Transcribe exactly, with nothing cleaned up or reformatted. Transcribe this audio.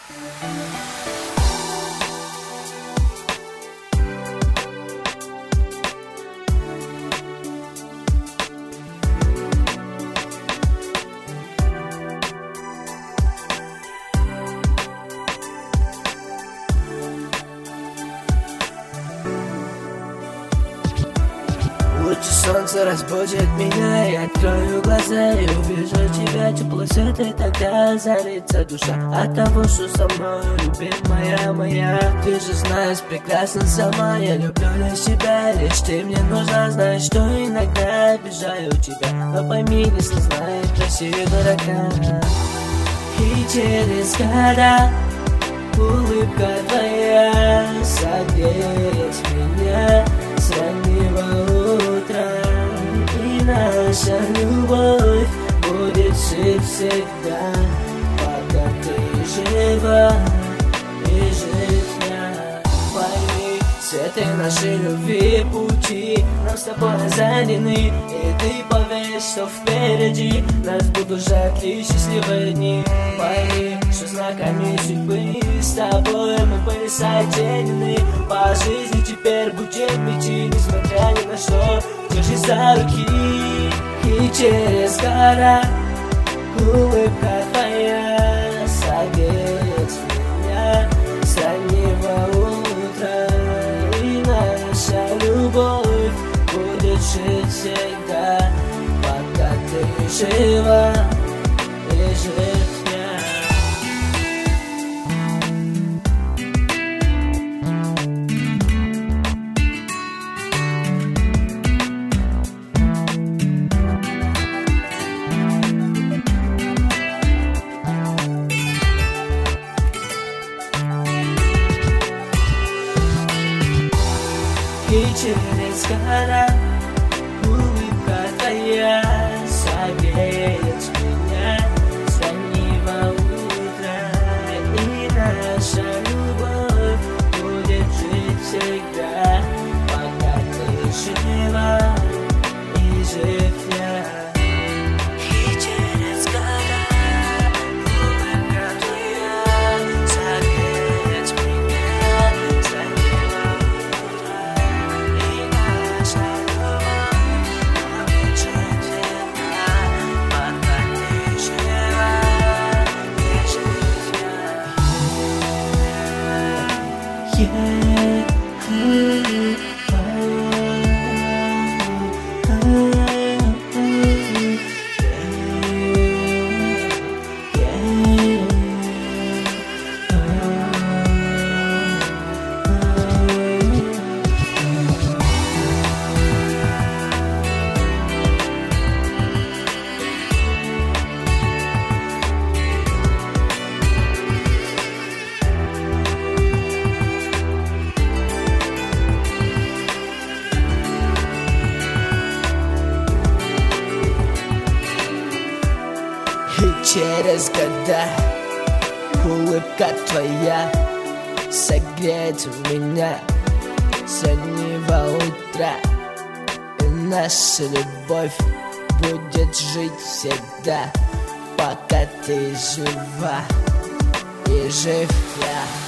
Лучи солнца разбудит меня, я открою глаза и увижу тебя. Тепло света, и тогда зарится душа от того, что со мной, любимая моя. Ты же знаешь прекрасно сама, я люблю лишь тебя. Лишь ты мне нужна, знаешь, что иногда обижаю тебя. Но пойми, если знает Россию дурака. И через года улыбка твоя согреет меня с раннего утра. И наша любовь будет жить всегда, пока ты жива и жива. Пойми, цветы нашей любви пути нам с тобой занены. И ты поверь, что впереди нас будут жаркие счастливые дни. Пойми, что знаками судьбы с тобой мы были соединены. По жизни теперь будем идти, несмотря ни на что. Держись за руки, и через года улыбка твоя согреет меня с раннего утра. И наша любовь будет жить всегда, пока ты жива и жив я. И через года улыбка твоя согреет меня с раннего утра. И наша любовь будет жить всегда, пока ты жива и жив я. И через года улыбка твоя согреет меня с раннего утра. И через года улыбка твоя согреет меня с раннего утра. И наша любовь будет жить всегда, пока ты жива и жив я.